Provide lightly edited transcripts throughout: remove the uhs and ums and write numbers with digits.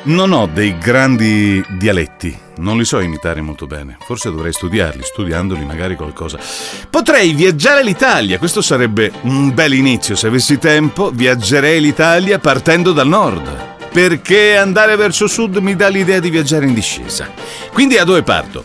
Non ho dei grandi dialetti, non li so imitare molto bene. Forse dovrei studiarli, studiandoli magari qualcosa. Potrei viaggiare l'Italia, questo sarebbe un bel inizio. Se avessi tempo, viaggerei l'Italia partendo dal nord, perché andare verso sud mi dà l'idea di viaggiare in discesa. Quindi da dove parto?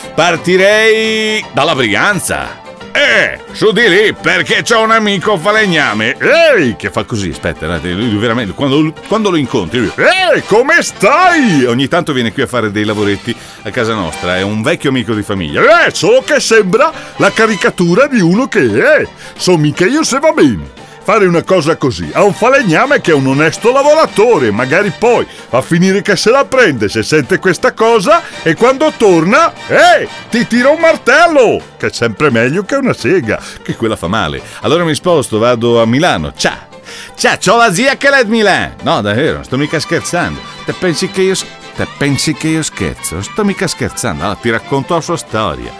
Partirei dalla Brianza. Su di lì, perché c'ho un amico falegname. Che fa così, aspetta, lui veramente, quando lo incontri, lui, come stai? Ogni tanto viene qui a fare dei lavoretti a casa nostra, è un vecchio amico di famiglia. Solo che sembra la caricatura di uno che so mica io se va bene fare una cosa così a un falegname che è un onesto lavoratore. Magari poi va a finire che se la prende se sente questa cosa, e quando torna ti tira un martello, che è sempre meglio che una sega, che quella fa male. Allora mi sposto, vado a Milano. Ciao, c'ho la zia che è di Milano. No, davvero, non sto mica scherzando. Te pensi che io scherzo? Sto mica scherzando. Allora, ti racconto la sua storia.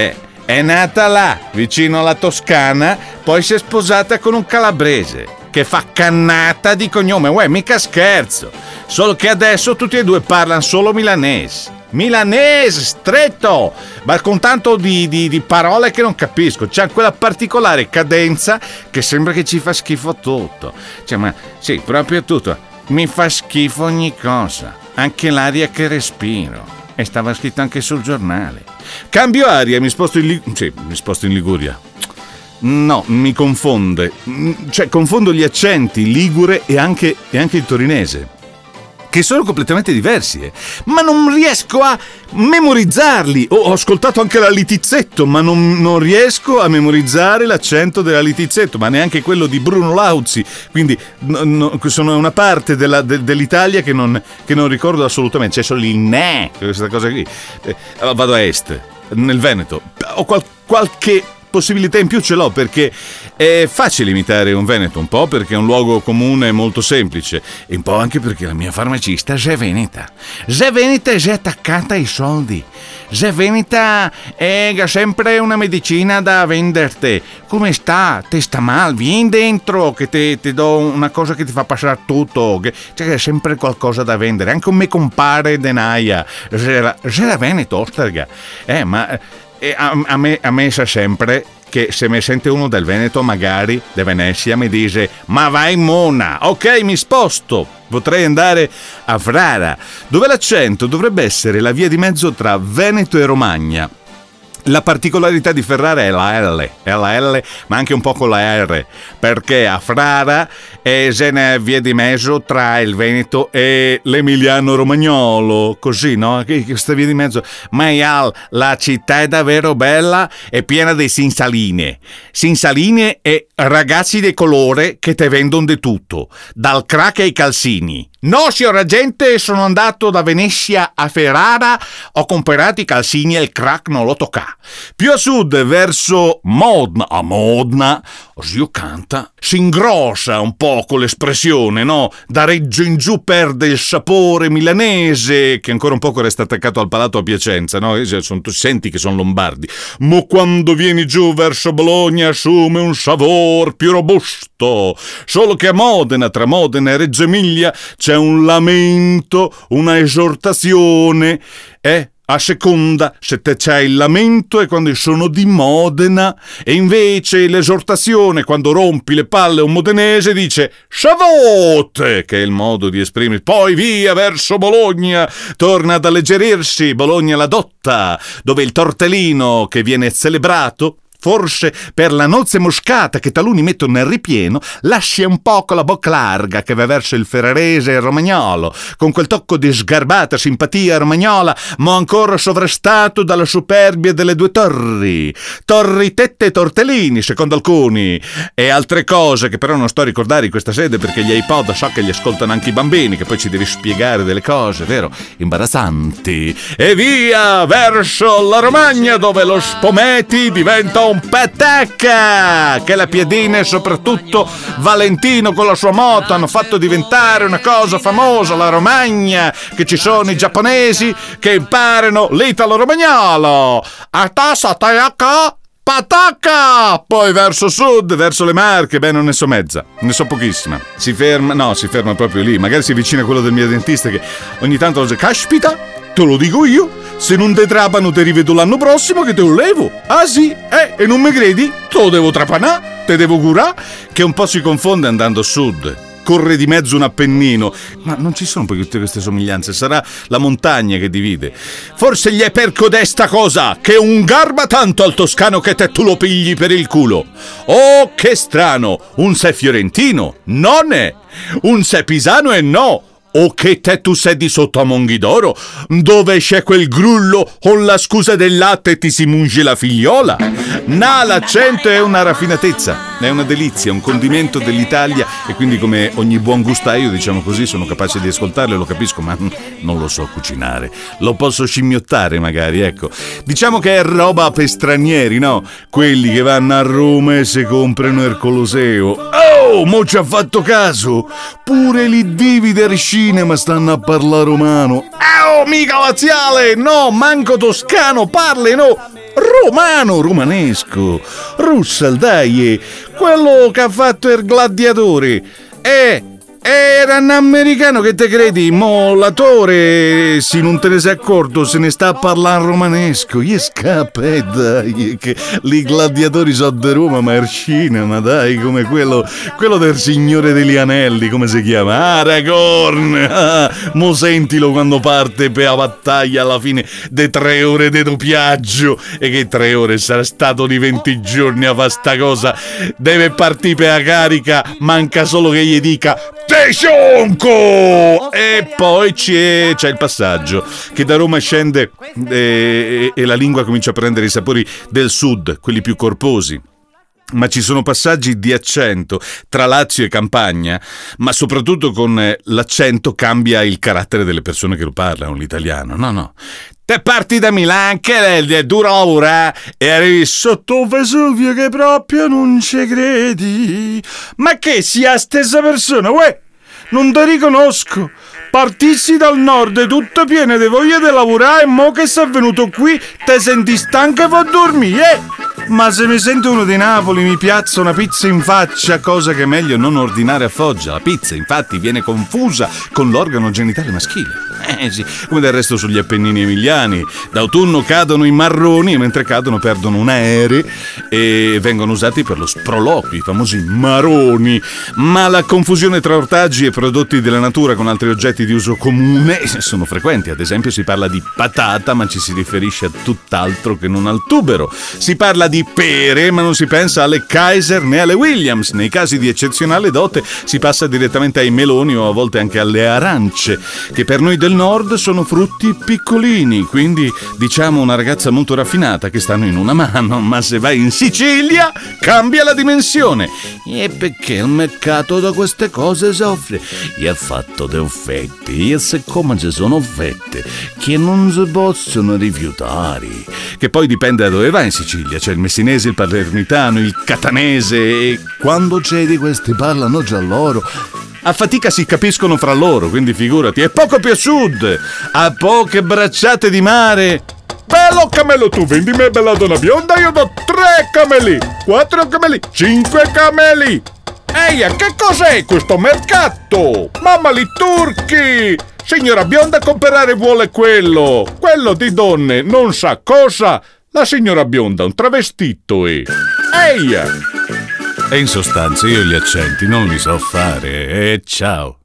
È nata là, vicino alla Toscana, poi si è sposata con un calabrese che fa Cannata di cognome. Mica scherzo. Solo che adesso tutti e due parlano solo milanese. Milanese stretto, ma con tanto di parole che non capisco. C'è quella particolare cadenza che sembra che ci fa schifo tutto. Ma sì, proprio tutto. Mi fa schifo ogni cosa, anche l'aria che respiro. E stava scritto anche sul giornale. Cambio aria, mi sposto in Liguria. No, mi confonde. Confondo gli accenti ligure e anche il torinese, che sono completamente diversi, ma non riesco a memorizzarli. Ho ascoltato anche la Littizzetto, ma non riesco a memorizzare l'accento della Littizzetto, ma neanche quello di Bruno Lauzi. Quindi sono una parte dell'Italia che non ricordo assolutamente. C'è solo il ne, questa cosa qui. Vado a est, nel Veneto. Ho qualche possibilità in più ce l'ho, perché è facile imitare un veneto, un po' perché è un luogo comune molto semplice, e un po' anche perché la mia farmacista è veneta e è attaccata ai soldi. È veneta e ha sempre una medicina da venderti. Come sta? Te sta mal? Vieni dentro che ti do una cosa che ti fa passare tutto. C'è sempre qualcosa da vendere. Anche un me compare denaia. C'era veneto, osterga. Ma a me sa sempre che se mi sente uno del Veneto, magari di Venezia, mi dice: ma vai mona, ok, mi sposto, potrei andare a Frara, dove l'accento dovrebbe essere la via di mezzo tra Veneto e Romagna. La particolarità di Ferrara è la L, ma anche un po' con la R, perché a Frara è una via di mezzo tra il Veneto e l'Emiliano Romagnolo, così, no? Questa via di mezzo. Ma la città è davvero bella, è piena di sinsaline e ragazzi di colore che te vendono di tutto, dal crack ai calzini. No, signora gente, sono andato da Venezia a Ferrara, ho comprato i calzini e il crack non lo tocca. Più a sud, verso Modena, a Modena, Osio canta, si ingrossa un po' con l'espressione, no? Da Reggio in giù perde il sapore milanese, che ancora un poco resta attaccato al palato a Piacenza, no? Tu senti che sono lombardi. Ma quando vieni giù verso Bologna assume un sapore più robusto. Solo che a Modena, tra Modena e Reggio Emilia, c'è un lamento, una esortazione, a seconda se te c'è il lamento è quando sono di Modena, e invece l'esortazione quando rompi le palle a un modenese dice savote, che è il modo di esprimere. Poi via verso Bologna, torna ad alleggerirsi Bologna la Dotta, dove il tortellino che viene celebrato forse per la nozze moscata che taluni mettono nel ripieno, lascia un po' con la bocca larga che va verso il ferrarese e il romagnolo, con quel tocco di sgarbata simpatia romagnola, ma ancora sovrastato dalla superbia delle due torri, tette e tortellini secondo alcuni, e altre cose che però non sto a ricordare in questa sede perché gli iPod so che li ascoltano anche i bambini, che poi ci devi spiegare delle cose, vero? Imbarazzanti. E via verso la Romagna, dove lo spometi diventa un petecca, che la piedina e soprattutto Valentino con la sua moto hanno fatto diventare una cosa famosa, la Romagna, che ci sono i giapponesi che imparano l'italo-romagnolo. A tassa tayaka patacca! Poi verso sud, verso le Marche, non ne so mezza, ne so pochissima. Si ferma proprio lì, magari si avvicina a quello del mio dentista che ogni tanto dice, caspita, te lo dico io, se non te trapano te rivedo l'anno prossimo che te lo levo. Ah sì? E non mi credi? Te lo devo trapanà, te devo curà, che un po' si confonde andando a sud. Corre di mezzo un Appennino, ma non ci sono poi tutte queste somiglianze, sarà la montagna che divide. Forse gli è per codesta cosa, che un garba tanto al toscano che te tu lo pigli per il culo. Oh, che strano, un sei fiorentino, non è, un sei pisano e no. O che te tu sedi sotto a Monghidoro, dove c'è quel grullo con la scusa del latte e ti si mungi la figliola? No, l'accento è una raffinatezza, è una delizia, un condimento dell'Italia e quindi come ogni buon gustaio, diciamo così, sono capace di ascoltarlo e lo capisco, ma non lo so cucinare. Lo posso scimmiottare magari, ecco. Diciamo che è roba per stranieri, no? Quelli che vanno a Roma e si comprano il Colosseo. Oh, mo ci ha fatto caso? Pure lì divide il cinema stanno a parlare romano. Oh, mica laziale, no, manco toscano, parli, no, romano, romanesco. Russell, dai, quello che ha fatto il gladiatore. Era un americano, che te credi? Mo l'attore, se non te ne sei accorto, se ne sta a parlare romanesco. Gli scappa, dai, che i gladiatori sono di Roma, ma il cinema, dai, come quello del Signore degli Anelli, come si chiama? Aragorn! Mo sentilo quando parte per la battaglia alla fine de 3 ore di doppiaggio, e che 3 ore sarà stato di 20 giorni a fare sta cosa. Deve partire per la carica, manca solo che gli dica te cionco! E poi c'è il passaggio che da Roma scende e la lingua comincia a prendere i sapori del sud, quelli più corposi. Ma ci sono passaggi di accento tra Lazio e Campania, ma soprattutto con l'accento cambia il carattere delle persone che lo parlano, l'italiano. No. Te parti da Milano, che è dura lavora, e arrivi sotto Vesuvio che proprio non ci credi. Ma che sia la stessa persona, uè? Non ti riconosco. Partissi dal nord tutto pieno di voglia di lavorare e mo che sei venuto qui te senti stanco e va a dormire, Ma se mi sento uno di Napoli mi piazza una pizza in faccia, cosa che è meglio non ordinare a Foggia. La pizza infatti viene confusa con l'organo genitale maschile. Sì, come del resto sugli Appennini emiliani. D'autunno cadono i marroni e mentre cadono perdono un aereo e vengono usati per lo sproloquio, i famosi maroni. Ma la confusione tra ortaggi e prodotti della natura con altri oggetti di uso comune sono frequenti. Ad esempio si parla di patata ma ci si riferisce a tutt'altro che non al tubero. Si parla di pere ma non si pensa alle Kaiser né alle Williams. Nei casi di eccezionale dote si passa direttamente ai meloni o a volte anche alle arance, che per noi del nord sono frutti piccolini, quindi diciamo una ragazza molto raffinata che stanno in una mano, ma se vai in Sicilia cambia la dimensione. E perché il mercato da queste cose soffre? E ha fatto dei offetti, e siccome ci sono offette che non si possono rifiutare, che poi dipende da dove vai in Sicilia, c'è il messinese, il palermitano, il catanese, e quando c'è di questi parlano già loro. A fatica si capiscono fra loro, quindi figurati. E poco più a sud, a poche bracciate di mare. Bello cammello, tu vendi me bella donna bionda, io do 3 cameli, 4 cameli, 5 cameli. Eia, che cos'è questo mercato? Mamma li turchi! Signora bionda comprare vuole quello di donne, non sa cosa. La signora bionda un travestito e... Eia! E in sostanza io gli accenti non li so fare, e ciao!